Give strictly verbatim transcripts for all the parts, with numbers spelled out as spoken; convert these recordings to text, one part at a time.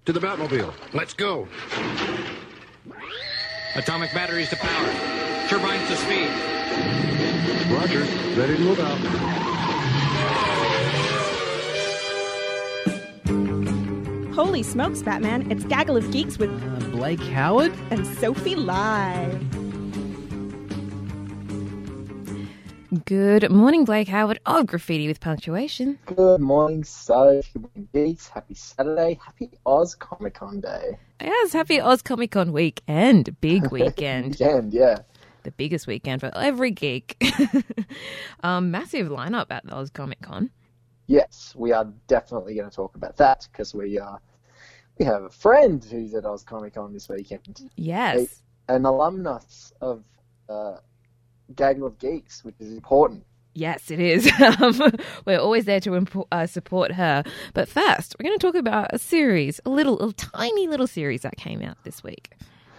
To the Batmobile. Let's go. Atomic batteries to power. Turbines to speed. Roger. Ready to move out. Holy smokes, Batman. It's Gaggle of Geeks with Uh, Blake Howard? and Sophie Live. Good morning, Blake Howard of Graffiti with Punctuation. Good morning, so good morning, geeks. Happy Saturday. Happy Oz Comic Con Day. Yes, happy Oz Comic Con weekend. Big weekend. Weekend, yeah. The biggest weekend for every geek. um, massive lineup at the Oz Comic Con. Yes, we are definitely going to talk about that because we uh, we have a friend who's at Oz Comic Con this weekend. Yes. A, an alumnus of uh, Gaggle of Geeks, which is important. Yes, it is. Um, we're always there to impo- uh, support her. But first, we're going to talk about a series, a little, a tiny little series that came out this week.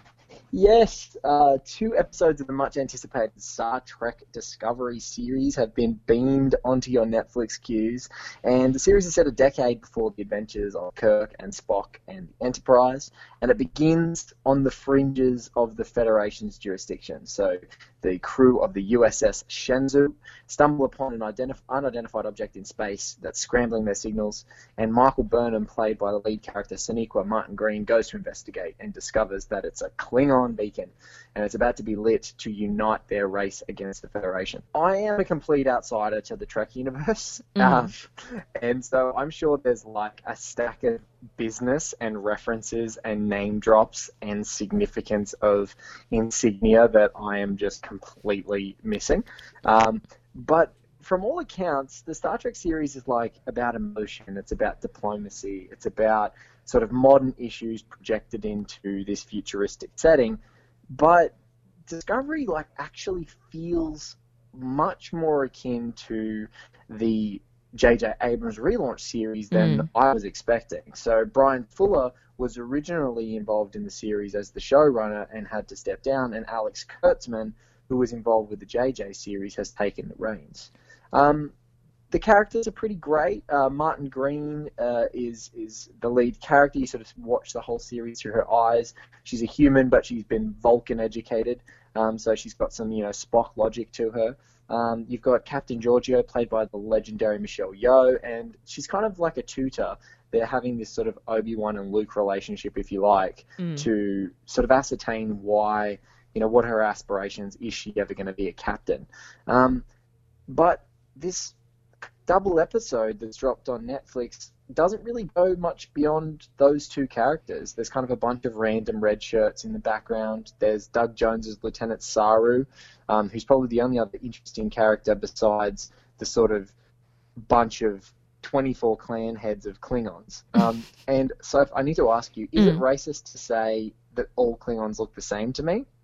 Yes, uh, two episodes of the much-anticipated Star Trek Discovery series have been beamed onto your Netflix queues, and the series is set a decade before the adventures of Kirk and Spock and the Enterprise, and it begins on the fringes of the Federation's jurisdiction. So the crew of the U S S Shenzhou stumble upon an identif- unidentified object in space that's scrambling their signals, and Michael Burnham, played by the lead character Sonequa Martin Green, goes to investigate and discovers that it's a Klingon beacon, and it's about to be lit to unite their race against the Federation. I am a complete outsider to the Trek universe, Mm. um, and so I'm sure there's like a stack of business and references and name drops and significance of insignia that I am just completely missing. Um, but from all accounts, the Star Trek series is like about emotion, it's about diplomacy, it's about sort of modern issues projected into this futuristic setting, but Discovery like actually feels much more akin to the J J Abrams relaunch series than Mm. I was expecting. So Brian Fuller was originally involved in the series as the showrunner and had to step down, and Alex Kurtzman, who was involved with the J J series, has taken the reins. Um, The characters are pretty great. Uh, Martin Green uh, is is the lead character. You sort of watch the whole series through her eyes. She's a human, but she's been Vulcan educated, um, so she's got some you know Spock logic to her. Um, you've got Captain Giorgio, played by the legendary Michelle Yeoh, and she's kind of like a tutor. They're having this sort of Obi-Wan and Luke relationship, if you like, Mm. to sort of ascertain why, you know, what her aspirations. Is she ever going to be a captain? Um, but this double episode that's dropped on Netflix doesn't really go much beyond those two characters. There's kind of a bunch of random red shirts in the background. There's Doug Jones's Lieutenant Saru, um, who's probably the only other interesting character besides the sort of bunch of twenty-four clan heads of Klingons. Um, and so I need to ask you, is Mm. it racist to say that all Klingons look the same to me?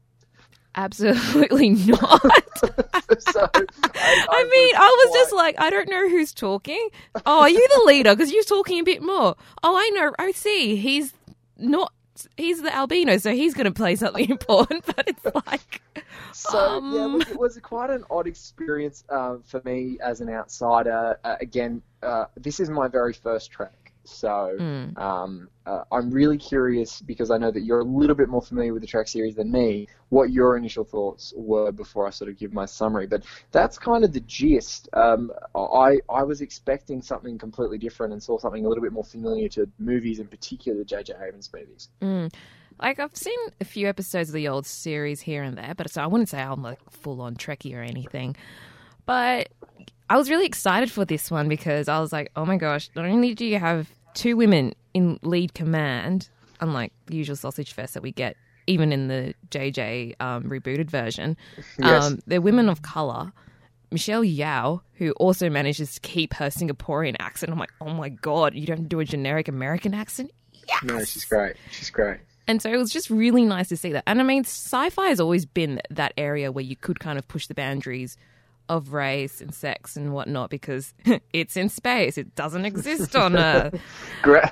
Absolutely not. so, I, I, I mean, I was quite- just like, I don't know who's talking. Oh, are you the leader? Because you're talking a bit more. Oh, I know. I see. He's not. He's the albino, so he's going to play something important. But it's like, So um... yeah, look, it was quite an odd experience uh, for me as an outsider. Uh, again, uh, this is my very first Trek, so Mm. um, uh, I'm really curious because I know that you're a little bit more familiar with the Trek series than me. What your initial thoughts were before I sort of give my summary, but that's kind of the gist. Um, I I was expecting something completely different and saw something a little bit more familiar to movies, in particular the J J Abrams movies. Mm. Like, I've seen a few episodes of the old series here and there, but so I wouldn't say I'm like full-on Trekkie or anything. But I was really excited for this one because I was like, oh my gosh, not only do you have two women in lead command, unlike the usual sausage fest that we get even in the J J um, rebooted version, Yes. um, they're women of colour. Michelle Yeoh, who also manages to keep her Singaporean accent. I'm like, oh my God, you don't do a generic American accent? Yes! No, she's great. She's great. And so it was just really nice to see that. And I mean, sci-fi has always been that area where you could kind of push the boundaries of race and sex and whatnot because it's in space. It doesn't exist on Earth. Gra-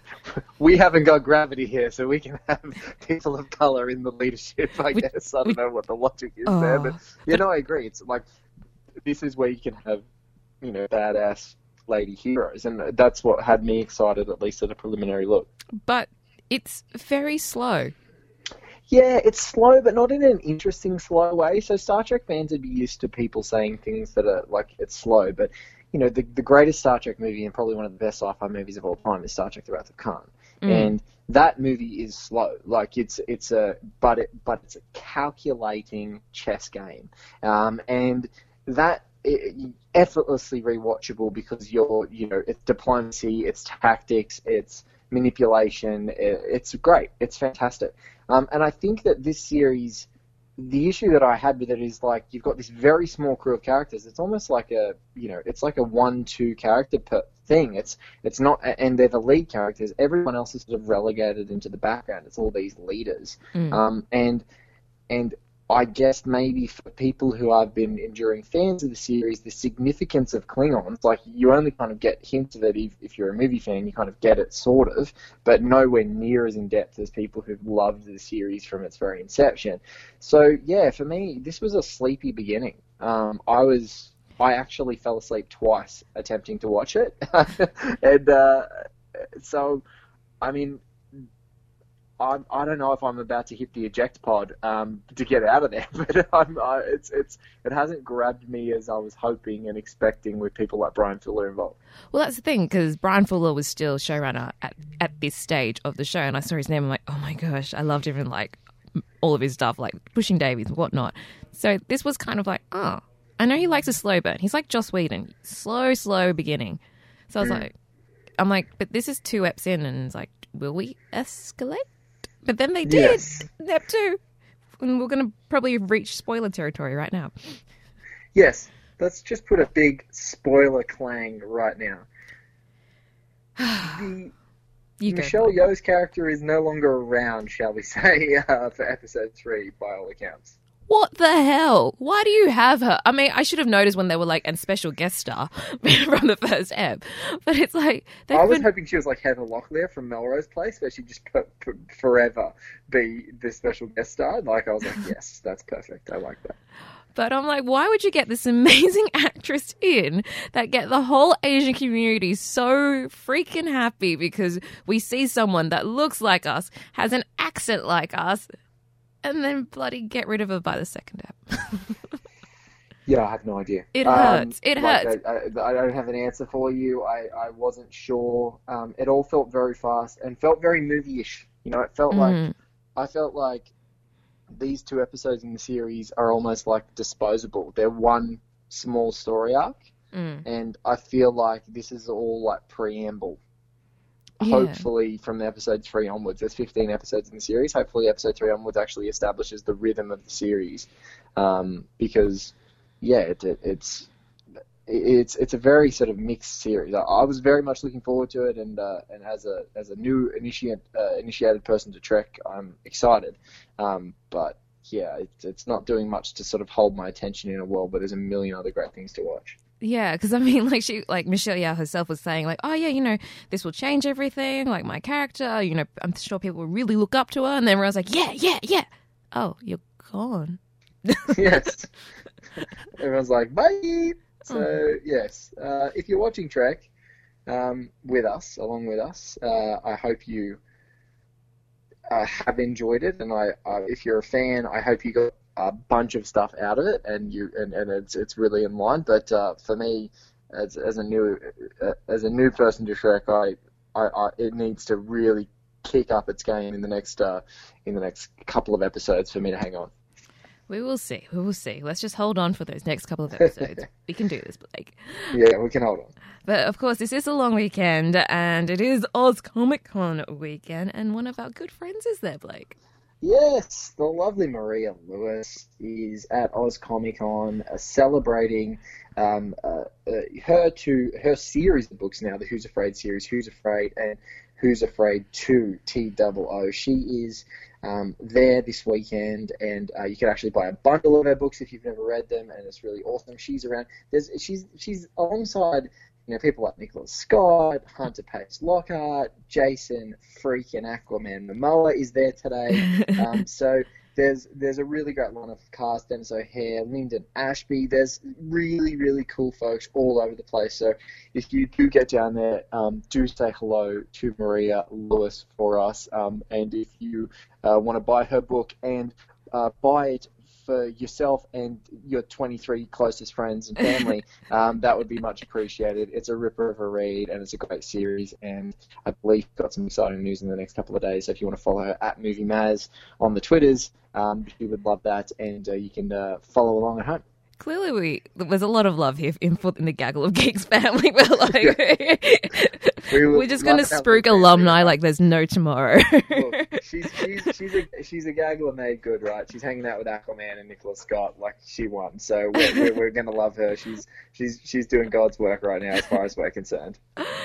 we haven't got gravity here, so we can have people of color in the leadership, I We- guess. I don't we- know what the logic is Oh, there, but, you know, I agree. It's like, this is where you can have, you know, badass lady heroes, and that's what had me excited, at least at a preliminary look. But it's very slow. Yeah, it's slow, but not in an interesting slow way. So Star Trek fans would be used to people saying things that are like, it's slow, but you know, the the greatest Star Trek movie and probably one of the best sci-fi movies of all time is Star Trek: The Wrath of Khan, mm. and that movie is slow. Like it's it's a but it but it's a calculating chess game, um, and that it, effortlessly rewatchable because you're you know it's diplomacy, it's tactics, it's manipulation. It, it's great. It's fantastic. Um, and I think that this series, the issue that I had with it is like you've got this very small crew of characters. It's almost like a you know it's like a one-two character per thing. It's it's not, and they're the lead characters. Everyone else is sort of relegated into the background. It's all these leaders, mm. um, and and I guess maybe for people who have been enduring fans of the series, the significance of Klingons, like you only kind of get hints of it if, if you're a movie fan, you kind of get it sort of, but nowhere near as in depth as people who've loved the series from its very inception. So yeah, for me, this was a sleepy beginning. Um, I was, I actually fell asleep twice attempting to watch it, and uh, so, I mean. I, I don't know if I'm about to hit the eject pod um, to get out of there, but I'm, I, it's it's it hasn't grabbed me as I was hoping and expecting with people like Brian Fuller involved. Well, that's the thing, because Brian Fuller was still showrunner at, at this stage of the show, and I saw his name, I'm like, oh my gosh, I loved even like all of his stuff, like Pushing Daisies and whatnot. So this was kind of like, oh, I know he likes a slow burn. He's like Joss Whedon, slow, slow beginning. So I was mm. like, I'm like, but this is two eps in, and it's like, will we escalate? But then they did. Yes. Ep two. And we're going to probably reach spoiler territory right now. Yes. Let's just put a big spoiler clang right now. The you Michelle Yeoh's character is no longer around, shall we say, uh, for episode three, by all accounts. What the hell? Why do you have her? I mean, I should have noticed when they were like, and special guest star from the first ep. But it's like... I was been... hoping she was like Heather Locklear from Melrose Place, where she'd just put, put forever be the special guest star. Like, I was like, yes, that's perfect. I like that. But I'm like, why would you get this amazing actress in that get the whole Asian community so freaking happy because we see someone that looks like us, has an accent like us, and then bloody get rid of her by the second ep. Yeah, I have no idea. It hurts. Um, it like, hurts. I, I, I don't have an answer for you. I, I wasn't sure. Um, it all felt very fast and felt very movie-ish. You know, it felt mm. like I felt like these two episodes in the series are almost like disposable. They're one small story arc, mm. and I feel like this is all like preamble. Yeah. Hopefully from episode three onwards, there's fifteen episodes in the series. Hopefully episode three onwards actually establishes the rhythm of the series, um, because yeah, it, it, it's it's it's a very sort of mixed series. I, I was very much looking forward to it, and uh, and as a as a new initiate uh, initiated person to Trek, I'm excited. Um, but yeah, it's it's not doing much to sort of hold my attention in a world where there's a million other great things to watch. Yeah, because I mean, like she, like Michelle Yeoh herself was saying, like, oh yeah, you know, this will change everything. Like my character, you know, I'm sure people will really look up to her. And then everyone's like, yeah, yeah, yeah. Oh, you're gone. Yes. Everyone's like, bye. So oh. yes, uh, if you're watching Trek um, with us, along with us, uh, I hope you uh, have enjoyed it. And I, uh, if you're a fan, I hope you got a bunch of stuff out of it, and you and, and it's it's really in line. But uh, for me, as as a new uh, as a new person to Trek, I, I, I it needs to really kick up its game in the next uh, in the next couple of episodes for me to hang on. We will see. We will see. Let's just hold on for those next couple of episodes. We can do this, Blake. Yeah, we can hold on. But of course, this is a long weekend, and it is Oz Comic Con weekend, and one of our good friends is there, Blake. Yes, the lovely Maria Lewis is at Oz Comic Con uh, celebrating um, uh, uh, her two her series of books now, the Who's Afraid series, Who's Afraid and Who's Afraid two T O O. She is um, there this weekend, and uh, you can actually buy a bundle of her books if you've never read them, and it's really awesome. She's around. There's she's she's alongside. You know, people like Nicholas Scott, Hunter Pace Lockhart, Jason freaking Aquaman Momoa is there today. um, so there's there's a really great line of cast: Dennis O'Hare, Lyndon Ashby. There's really really cool folks all over the place. So if you do get down there, um, do say hello to Maria Lewis for us. Um, and if you uh, want to buy her book and uh, buy it for yourself and your twenty-three closest friends and family, um, that would be much appreciated. It's a ripper of a read, and it's a great series, and I believe we've got some exciting news in the next couple of days. So if you want to follow her at Movie Maz on the Twitters, um, she would love that, and uh, you can uh, follow along at home. Clearly, we there's a lot of love here in, in the Gaggle of Geeks family. We're like, Yeah. We we're just going to spruik alumni like there's no tomorrow. Look, she's she's she's a she's a Gaggler made good, right? She's hanging out with Aquaman and Nicholas Scott, like she won. So we're we're, we're going to love her. She's she's she's doing God's work right now, as far as we're concerned.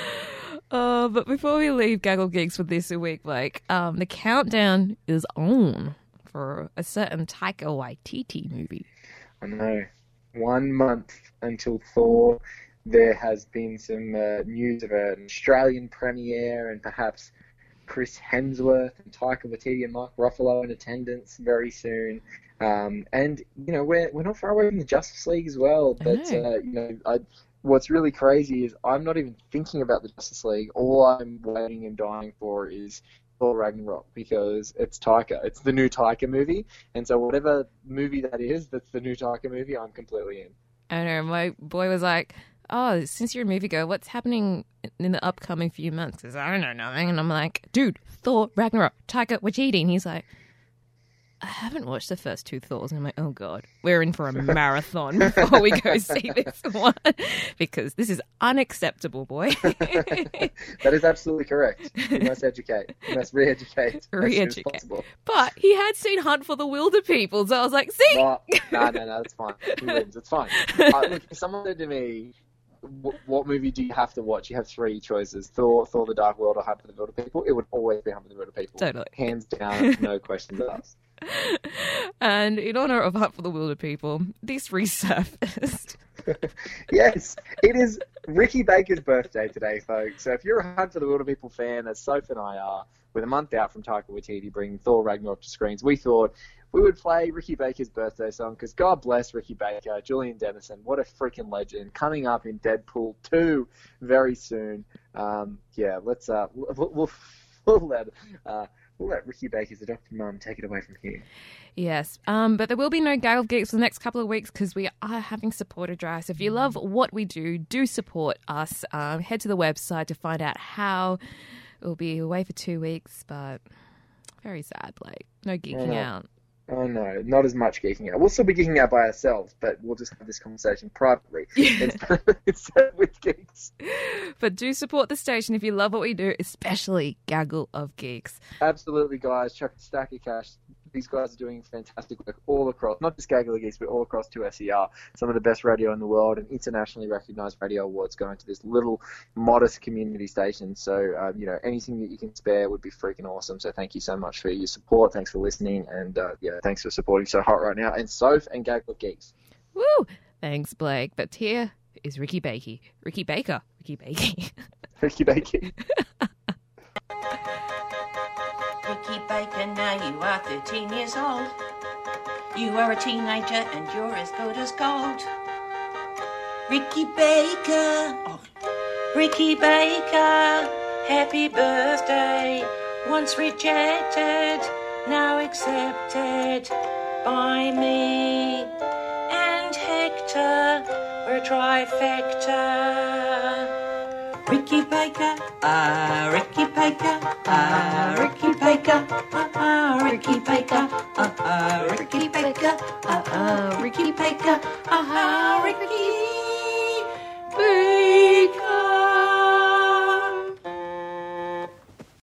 Uh, but before we leave Gaggle Geeks for this week, like um, the countdown is on for a certain Taika Waititi movie. I know. One month until Thor. There has been some uh, news of an Australian premiere, and perhaps Chris Hemsworth and Taika Waititi and Mark Ruffalo in attendance very soon. Um, and you know, we're we're not far away from the Justice League as well. But know. uh, you know, I, what's really crazy is I'm not even thinking about the Justice League. All I'm waiting and dying for is Thor Ragnarok, because it's Taika. It's the new Taika movie, and so whatever movie that is, that's the new Taika movie, I'm completely in. I know, my boy was like, oh, since you're a moviegoer, what's happening in the upcoming few months? Because I don't know nothing. And I'm like, dude, Thor, Ragnarok, Taika Waititi. And he's like, I haven't watched the first two Thors. And I'm like, oh, God, we're in for a marathon before we go see this one. Because this is unacceptable, boy. That is absolutely correct. You must educate. You must re-educate. Re-educate. As soon as possible. But he had seen Hunt for the Wilder People. So I was like, see? No, no, no, no, it's fine. He wins. It's fine. Uh, look, if someone said to me, what movie do you have to watch? You have three choices: Thor, Thor: The Dark World, or Hunt for the Wilder People. It would always be Hunt for the Wilder People. Totally. Hands down, no questions asked. And in honor of Hunt for the Wilder People, this resurfaced. Yes, it is Ricky Baker's birthday today, folks. So if you're a Hunt for the Wilder People fan, as Soph and I are, with a month out from Taika Waititi bringing Thor Ragnarok to screens, we thought we would play Ricky Baker's birthday song, because God bless Ricky Baker, Julian Dennison, what a freaking legend, coming up in Deadpool two very soon. Um, yeah, let's uh, we'll, we'll, we'll let uh, we'll let Ricky Baker's adopted mum take it away from here. Yes, um, but there will be no Gaggle Geeks for the next couple of weeks because we are having supporter drive. So if you love what we do, do support us. Um, head to the website to find out how. We'll be away for two weeks, but very sad, Blake. No geeking Oh, no. out. Oh no, not as much geeking out. We'll still be geeking out by ourselves, but we'll just have this conversation privately instead instead with geeks. But do support the station if you love what we do, especially Gaggle of Geeks. Absolutely, guys. Chuck a stack of cash. These guys are doing fantastic work all across, not just Gaggle of Geeks, but all across two S E R. Some of the best radio in the world and internationally recognised radio awards going to this little, modest community station. So, um, you know, anything that you can spare would be freaking awesome. So thank you so much for your support. Thanks for listening. And, uh, yeah, thanks for supporting So Hot right now. And Soph and Gaggle of Geeks. Woo! Thanks, Blake. But here is Ricky Baker. Ricky Baker. Ricky Baker. Ricky Baker. Ricky Baker, now you are thirteen years old. You are a teenager and you're as good as gold. Ricky Baker, oh. Ricky Baker, happy birthday. Once rejected, now accepted by me and Hector. We're a trifecta. Ricky Baker, ah, Ricky Baker, ah, Ricky Baker, ah, ah, Ricky Baker, ah, ah, Ricky Baker, ah, ah, Ricky Baker, ah, ah, Ricky.